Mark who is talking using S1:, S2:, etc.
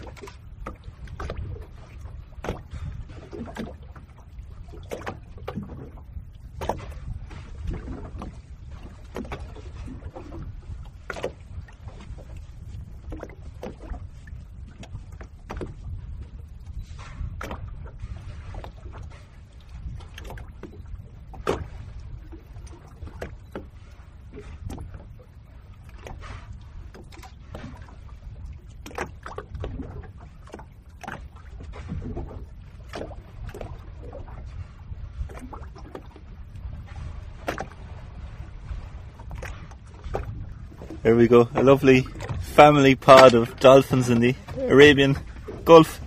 S1: There we go, a lovely family pod of dolphins in the Arabian Gulf.